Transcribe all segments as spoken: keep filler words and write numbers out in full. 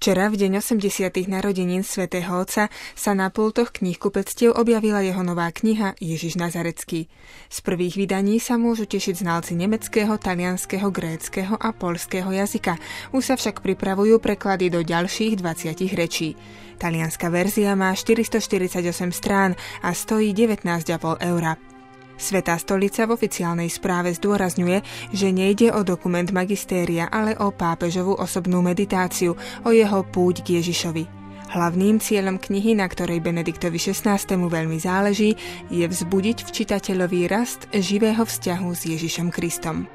Včera, v deň osemdesiatych narodenín svätého Otca, sa na pultoch kníhkupectiev objavila jeho nová kniha Ježiš Nazarecký. Z prvých vydaní sa môžu tešiť znalci nemeckého, talianskeho, gréckeho a poľského jazyka. Už sa však pripravujú preklady do ďalších dvadsiatich rečí. Talianska verzia má štyristoštyridsaťosem strán a stojí devätnásť a pol eura. Svätá stolica v oficiálnej správe zdôrazňuje, že nejde o dokument magistéria, ale o pápežovú osobnú meditáciu, o jeho púť k Ježišovi. Hlavným cieľom knihy, na ktorej Benediktovi šestnástemu veľmi záleží, je vzbudiť v čitateľovi rast živého vzťahu s Ježišom Kristom.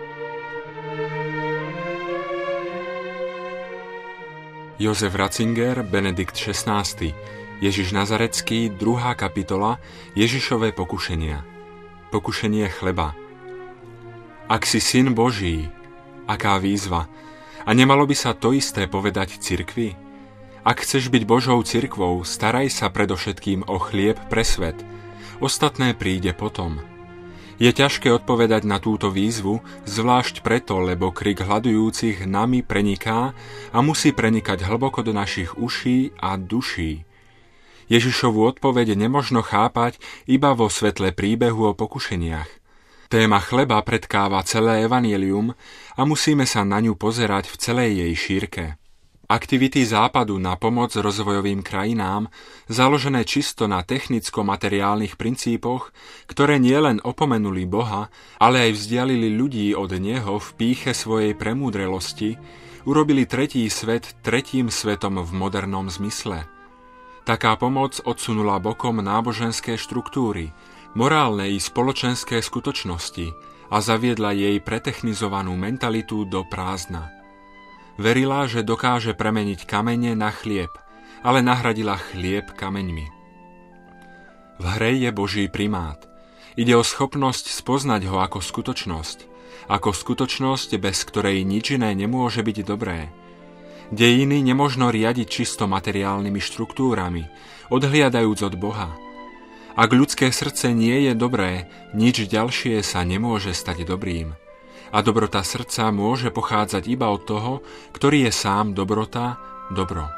Jozef Ratzinger, Benedikt šestnásty. Ježiš Nazarecký, druhá kapitola, Ježišové pokušenia. Pokušenie chleba. Ak si syn Boží, aká výzva. A nemalo by sa to isté povedať cirkvi? Ak chceš byť Božou cirkvou, staraj sa predovšetkým o chlieb pre svet. Ostatné príde potom. Je ťažké odpovedať na túto výzvu, zvlášť preto, lebo krik hladujúcich nami preniká a musí prenikať hlboko do našich uší a duší. Ježišovu odpoveď nemožno chápať iba vo svetle príbehu o pokušeniach. Téma chleba predkáva celé evanjelium a musíme sa na ňu pozerať v celej jej šírke. Aktivity Západu na pomoc rozvojovým krajinám, založené čisto na technicko-materiálnych princípoch, ktoré nielen opomenuli Boha, ale aj vzdialili ľudí od Neho v pýche svojej premúdrelosti, urobili tretí svet tretím svetom v modernom zmysle. Taká pomoc odsunula bokom náboženské štruktúry, morálne i spoločenské skutočnosti a zaviedla jej pretechnizovanú mentalitu do prázdna. Verila, že dokáže premeniť kamene na chlieb, ale nahradila chlieb kameňmi. V hre je Boží primát. Ide o schopnosť spoznať ho ako skutočnosť, ako skutočnosť, bez ktorej nič iné nemôže byť dobré. Dejiny nemožno riadiť čisto materiálnymi štruktúrami, odhliadajúc od Boha. Ak ľudské srdce nie je dobré, nič ďalšie sa nemôže stať dobrým. A dobrota srdca môže pochádzať iba od toho, ktorý je sám dobrota, dobro.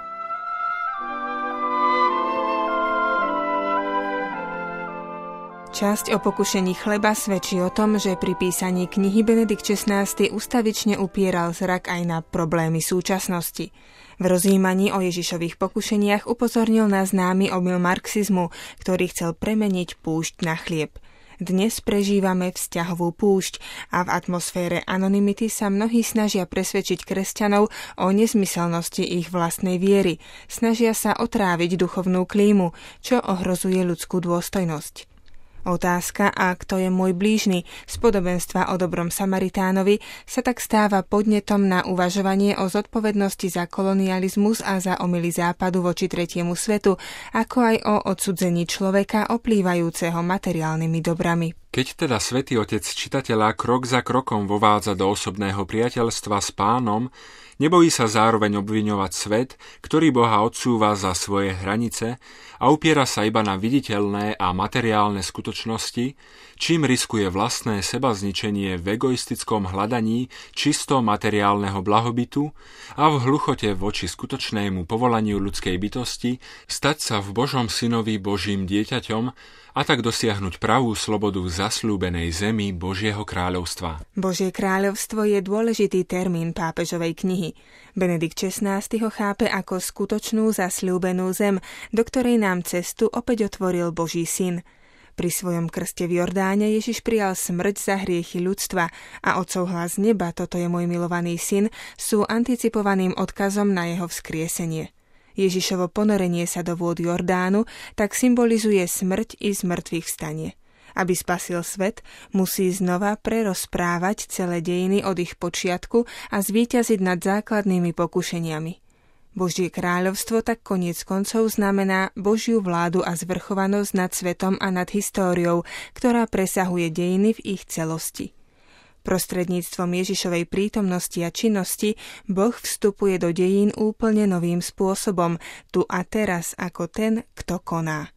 Časť o pokušení chleba svedčí o tom, že pri písaní knihy Benedikt šestnásty ustavične upieral zrak aj na problémy súčasnosti. V rozjímaní o Ježišových pokušeniach upozornil na známy omyl marxizmu, ktorý chcel premeniť púšť na chlieb. Dnes prežívame vzťahovú púšť a v atmosfére anonymity sa mnohí snažia presvedčiť kresťanov o nezmyselnosti ich vlastnej viery. Snažia sa otráviť duchovnú klímu, čo ohrozuje ľudskú dôstojnosť. Otázka, a kto je môj blížny, z podobenstva o dobrom Samaritánovi, sa tak stáva podnetom na uvažovanie o zodpovednosti za kolonializmus a za omyly Západu voči tretiemu svetu, ako aj o odsudzení človeka oplývajúceho materiálnymi dobrami. Keď teda Svätý Otec čitateľa krok za krokom vovádza do osobného priateľstva s Pánom, nebojí sa zároveň obviňovať svet, ktorý Boha odsúva za svoje hranice a upiera sa iba na viditeľné a materiálne skutočnosti, čím riskuje vlastné sebazničenie v egoistickom hľadaní čisto materiálneho blahobytu a v hluchote voči skutočnému povolaniu ľudskej bytosti stať sa v Božom synovi Božím dieťaťom a tak dosiahnuť pravú slobodu v zasľúbenej zemi Božieho kráľovstva. Božie kráľovstvo je dôležitý termín pápežovej knihy. Benedikt šestnásty ho chápe ako skutočnú zasľúbenú zem, do ktorej nám cestu opäť otvoril Boží syn. Pri svojom krste v Jordáne Ježiš prijal smrť za hriechy ľudstva a Otcov hlas neba, toto je môj milovaný syn, sú anticipovaným odkazom na jeho vzkriesenie. Ježišovo ponorenie sa do vôd Jordánu tak symbolizuje smrť i zmrtvých vstanie. Aby spasil svet, musí znova prerozprávať celé dejiny od ich počiatku a zvíťaziť nad základnými pokušeniami. Božie kráľovstvo tak koniec koncov znamená Božiu vládu a zvrchovanosť nad svetom a nad históriou, ktorá presahuje dejiny v ich celosti. Prostredníctvom Ježišovej prítomnosti a činnosti Boh vstupuje do dejín úplne novým spôsobom, tu a teraz ako ten, kto koná.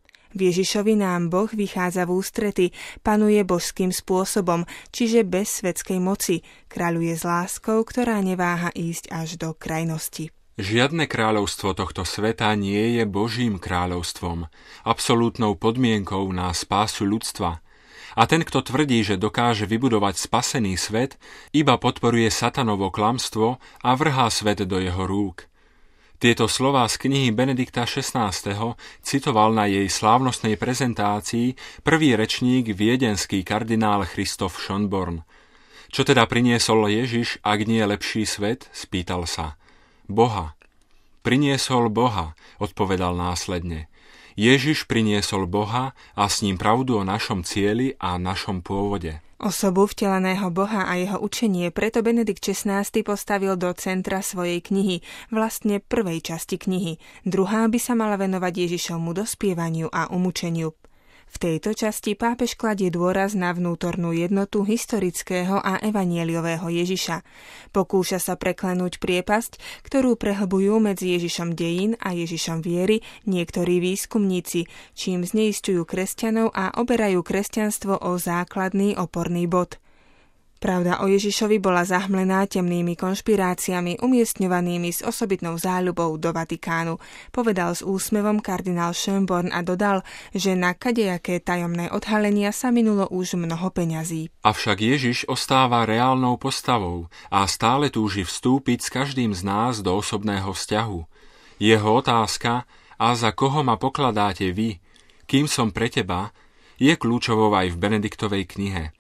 V Ježišovi nám Boh vychádza v ústrety, panuje božským spôsobom, čiže bez svetskej moci, kráľuje s láskou, ktorá neváha ísť až do krajnosti. Žiadne kráľovstvo tohto sveta nie je Božím kráľovstvom, absolútnou podmienkou na spásu ľudstva. A ten, kto tvrdí, že dokáže vybudovať spasený svet, iba podporuje satanovo klamstvo a vrhá svet do jeho rúk. Tieto slová z knihy Benedikta šestnásteho citoval na jej slávnostnej prezentácii prvý rečník viedenský kardinál Christoph Schönborn. Čo teda priniesol Ježiš, ak nie lepší svet? Spýtal sa. Boha. Priniesol Boha, odpovedal následne. Ježiš priniesol Boha a s ním pravdu o našom cieli a našom pôvode. Osobu vteleného Boha a jeho učenie preto Benedikt šestnásty postavil do centra svojej knihy, vlastne prvej časti knihy. Druhá by sa mala venovať Ježišovmu dospievaniu a umučeniu. V tejto časti pápež kladie dôraz na vnútornú jednotu historického a evanieliového Ježiša. Pokúša sa preklenúť priepasť, ktorú prehlbujú medzi Ježišom dejín a Ježišom viery niektorí výskumníci, čím zneisťujú kresťanov a oberajú kresťanstvo o základný oporný bod. Pravda o Ježišovi bola zahmlená temnými konšpiráciami umiestňovanými s osobitnou záľubou do Vatikánu, povedal s úsmevom kardinál Schönborn a dodal, že na kadejaké tajomné odhalenia sa minulo už mnoho peňazí. Avšak Ježiš ostáva reálnou postavou a stále túži vstúpiť s každým z nás do osobného vzťahu. Jeho otázka, a za koho ma pokladáte vy, kým som pre teba, je kľúčovou aj v Benediktovej knihe.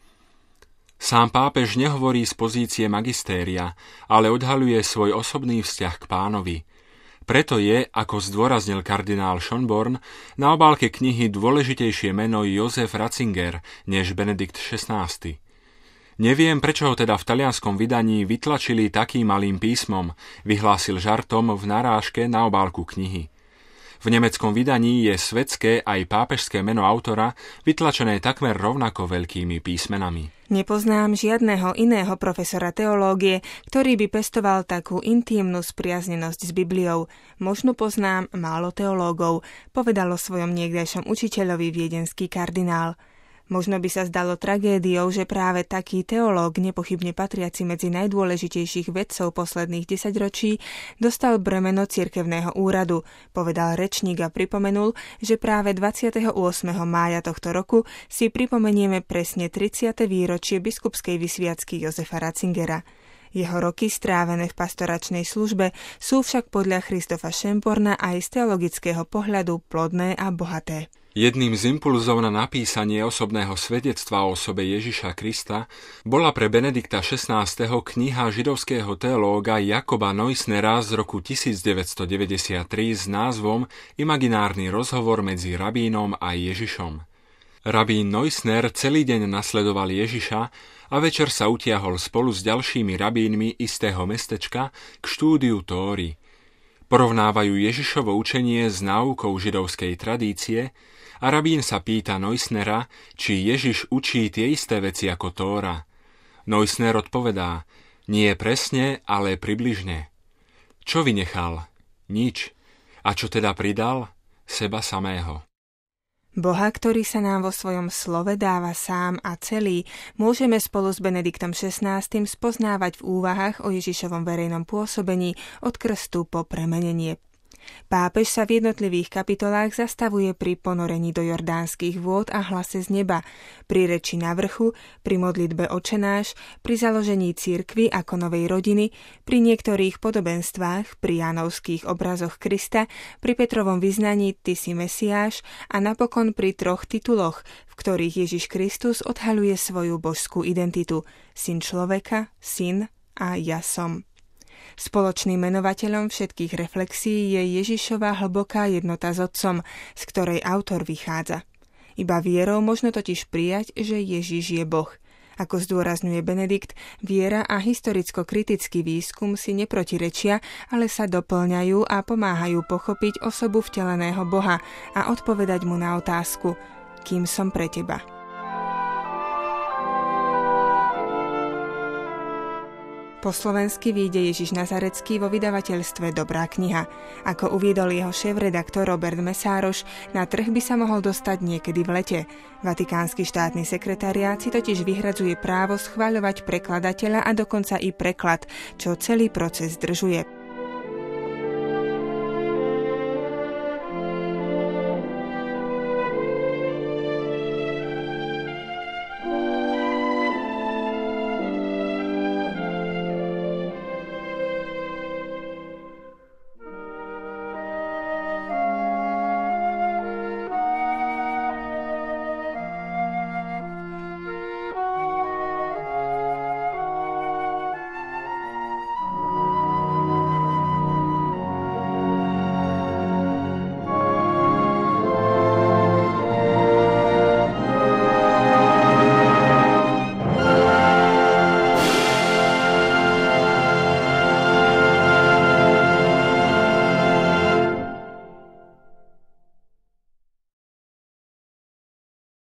Sám pápež nehovorí z pozície magistéria, ale odhaľuje svoj osobný vzťah k Pánovi. Preto je, ako zdôraznil kardinál Schönborn, na obálke knihy dôležitejšie meno Josef Ratzinger než Benedikt šestnásty. Neviem, prečo ho teda v talianskom vydaní vytlačili takým malým písmom, vyhlásil žartom v narážke na obálku knihy. V nemeckom vydaní je svetské aj pápežské meno autora vytlačené takmer rovnako veľkými písmenami. Nepoznám žiadneho iného profesora teológie, ktorý by pestoval takú intímnu spriaznenosť s Bibliou. Možno poznám málo teológov, povedal o svojom niekdajšom učiteľovi viedenský kardinál. Možno by sa zdalo tragédiou, že práve taký teológ, nepochybne patriaci medzi najdôležitejších vedcov posledných desaťročí, dostal bremeno cirkevného úradu, povedal rečník a pripomenul, že práve dvadsiateho ôsmeho mája tohto roku si pripomenieme presne tridsiate výročie biskupskej vysviacky Josefa Ratzingera. Jeho roky strávené v pastoračnej službe sú však podľa Christopha Schönborna aj z teologického pohľadu plodné a bohaté. Jedným z impulzov na napísanie osobného svedectva o osobe Ježiša Krista bola pre Benedikta šestnásteho kniha židovského teológa Jakoba Neusnera z roku tisícdeväťstodeväťdesiattri s názvom Imaginárny rozhovor medzi rabínom a Ježišom. Rabín Neusner celý deň nasledoval Ježiša a večer sa utiahol spolu s ďalšími rabínmi istého mestečka k štúdiu Tóry. Porovnávajú Ježišovo učenie s náukou židovskej tradície a rabín sa pýta Neusnera, či Ježiš učí tie isté veci ako Tóra. Neusner odpovedá, nie presne, ale približne. Čo vynechal? Nič. A čo teda pridal? Seba samého. Boha, ktorý sa nám vo svojom slove dáva sám a celý, môžeme spolu s Benediktom šestnástym spoznávať v úvahách o Ježišovom verejnom pôsobení od krstu po premenenie. Pápež sa v jednotlivých kapitolách zastavuje pri ponorení do jordánskych vôd a hlase z neba, pri reči na vrchu, pri modlitbe Otčenáš, pri založení cirkvi ako novej rodiny, pri niektorých podobenstvách, pri jánovských obrazoch Krista, pri Petrovom vyznaní Ty si Mesiáš a napokon pri troch tituloch, v ktorých Ježiš Kristus odhaľuje svoju božskú identitu, syn človeka, syn a ja som. Spoločným menovateľom všetkých reflexií je Ježišova hlboká jednota s Otcom, z ktorej autor vychádza. Iba vierou možno totiž prijať, že Ježiš je Boh. Ako zdôrazňuje Benedikt, viera a historicko-kritický výskum si neprotirečia, ale sa doplňajú a pomáhajú pochopiť osobu vteleného Boha a odpovedať mu na otázku, kým som pre teba. Po slovensky vyjde Ježiš Nazarecký vo vydavateľstve Dobrá kniha. Ako uviedol jeho šéf-redaktor Robert Mesároš, na trh by sa mohol dostať niekedy v lete. Vatikánsky štátny sekretariát si totiž vyhradzuje právo schvaľovať prekladateľa a dokonca i preklad, čo celý proces zdržuje.